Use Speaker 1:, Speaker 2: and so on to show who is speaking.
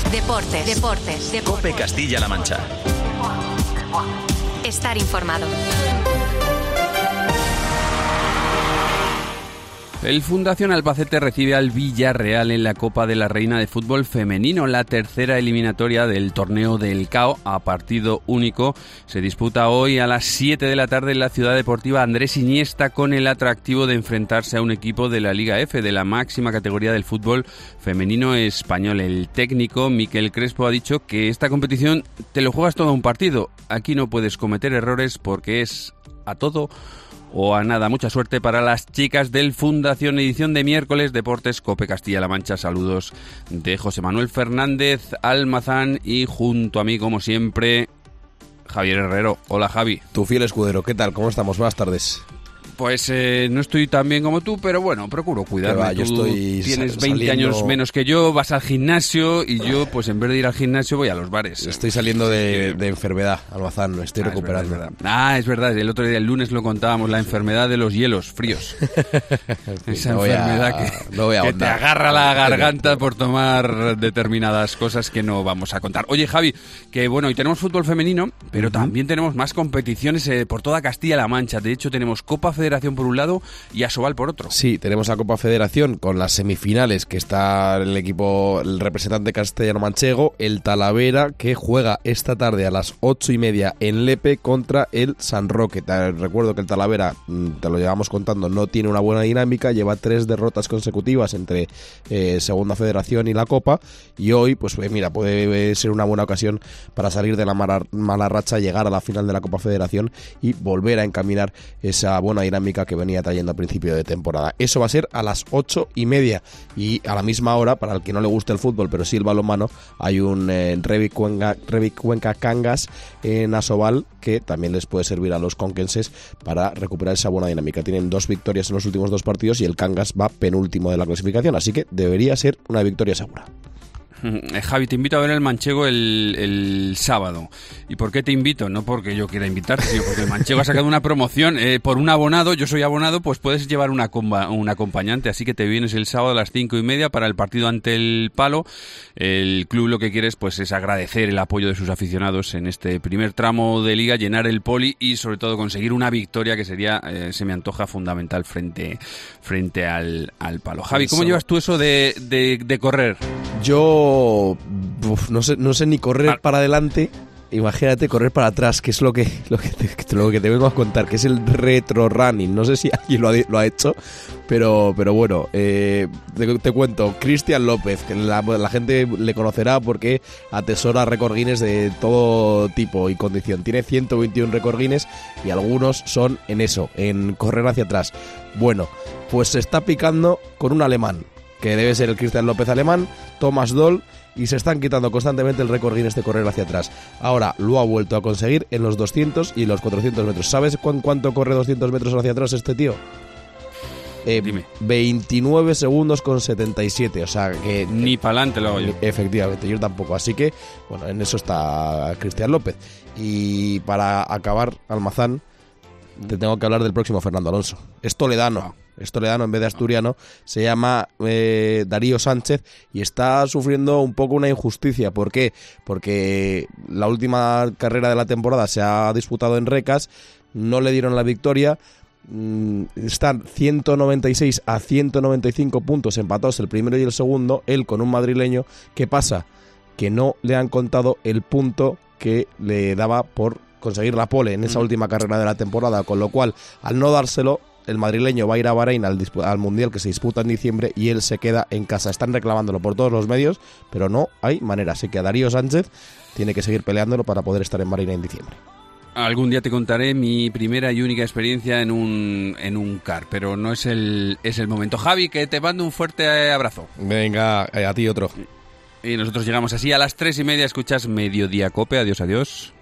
Speaker 1: Deportes.
Speaker 2: COPE Castilla-La Mancha.
Speaker 1: Estar informado.
Speaker 3: El Fundación Albacete recibe al Villarreal en la Copa de la Reina de Fútbol Femenino. La tercera eliminatoria del torneo del CAO a partido único se disputa hoy a las 7 de la tarde en la Ciudad Deportiva Andrés Iniesta, con el atractivo de enfrentarse a un equipo de la Liga F, de la máxima categoría del fútbol femenino español. El técnico Miquel Crespo ha dicho que esta competición te lo juegas todo un partido. Aquí no puedes cometer errores porque es a todo o a nada. Mucha suerte para las chicas del Fundación. Edición de miércoles, Deportes COPE Castilla-La Mancha. Saludos de José Manuel Fernández Almazán y junto a mí, como siempre, Javier Herrero. Hola, Javi.
Speaker 4: Tu fiel escudero, ¿qué tal? ¿Cómo estamos? Buenas tardes.
Speaker 3: Pues no estoy tan bien como tú, pero bueno, procuro cuidarme.
Speaker 4: Tú
Speaker 3: tienes 20 años menos que yo, vas al gimnasio y yo, pues en vez de ir al gimnasio, voy a los bares.
Speaker 4: Estoy saliendo de enfermedad, Almazán, me estoy recuperando.
Speaker 3: Es verdad, el otro día, el lunes, lo contábamos, la enfermedad de los hielos fríos. Esa enfermedad que te agarra la garganta por tomar determinadas cosas que no vamos a contar. Oye, Javi, que bueno, hoy tenemos fútbol femenino, pero también tenemos más competiciones por toda Castilla-La Mancha. De hecho, tenemos Copa Federación por un lado y Asobal por otro.
Speaker 4: Sí, tenemos la Copa Federación con las semifinales, que está el representante castellano-manchego, el Talavera, que juega esta tarde a las 8:30 en Lepe contra el San Roque. Te recuerdo que el Talavera, te lo llevamos contando, no tiene una buena dinámica, lleva 3 derrotas consecutivas entre Segunda Federación y la Copa, y hoy, pues mira, puede ser una buena ocasión para salir de la mala racha, llegar a la final de la Copa Federación y volver a encaminar esa buena dinámica que venía trayendo a principio de temporada. Eso va a ser a las 8:30 y a la misma hora, para el que no le guste el fútbol pero sí el balonmano, hay un Revic Cuenca Cangas en Asobal que también les puede servir a los conquenses para recuperar esa buena dinámica. Tienen 2 victorias en los últimos 2 partidos y el Cangas va penúltimo de la clasificación, así que debería ser una victoria segura.
Speaker 3: Javi, te invito a ver el Manchego el sábado. ¿Y por qué te invito? No porque yo quiera invitarte, sino porque el Manchego ha sacado una promoción por un abonado. Yo soy abonado, pues puedes llevar un acompañante, así que te vienes el sábado a las 5:30 para el partido ante el Palo. El club lo que quiere pues es agradecer el apoyo de sus aficionados en este primer tramo de liga, llenar el Poli y sobre todo conseguir una victoria que sería, se me antoja, fundamental frente al Palo. Javi, ¿cómo llevas tú eso de correr?
Speaker 4: Yo no sé ni correr para adelante. Imagínate correr para atrás, que es lo que te vengo a contar, que es el retro running. No sé si alguien lo ha hecho, pero bueno, te cuento. Cristian López, que la gente le conocerá porque atesora récord Guinness de todo tipo y condición. Tiene 121 récord Guinness y algunos son en eso, en correr hacia atrás. Bueno, pues se está picando con un alemán, que debe ser el Cristian López alemán, Thomas Doll, y se están quitando constantemente el récord Guinness de correr hacia atrás. Ahora lo ha vuelto a conseguir en los 200 y los 400 metros. ¿Sabes cuánto corre 200 metros hacia atrás este tío?
Speaker 3: Dime.
Speaker 4: 29 segundos con 77, o sea que...
Speaker 3: Ni para adelante lo hago yo.
Speaker 4: Efectivamente, yo tampoco, así que, bueno, en eso está Cristian López. Y para acabar, Almazán, te tengo que hablar del próximo Fernando Alonso. Es toledano en vez de asturiano, se llama Darío Sánchez y está sufriendo un poco una injusticia. ¿Por qué? Porque la última carrera de la temporada se ha disputado en Recas, no le dieron la victoria, están 196 a 195 puntos empatados el primero y el segundo, él con un madrileño. ¿Qué pasa? Que no le han contado el punto que le daba por conseguir la pole en esa última carrera de la temporada, con lo cual, al no dárselo, el madrileño va a ir a Bahrein al Mundial que se disputa en diciembre y él se queda en casa. Están reclamándolo por todos los medios, pero no hay manera. Así que a Darío Sánchez tiene que seguir peleándolo para poder estar en Bahrein en diciembre.
Speaker 3: Algún día te contaré mi primera y única experiencia en un kart, pero no es el momento. Javi, que te mando un fuerte abrazo.
Speaker 4: Venga, a ti otro.
Speaker 3: Y nosotros llegamos así a las 3:30. Escuchas Mediodía Cope. Adiós.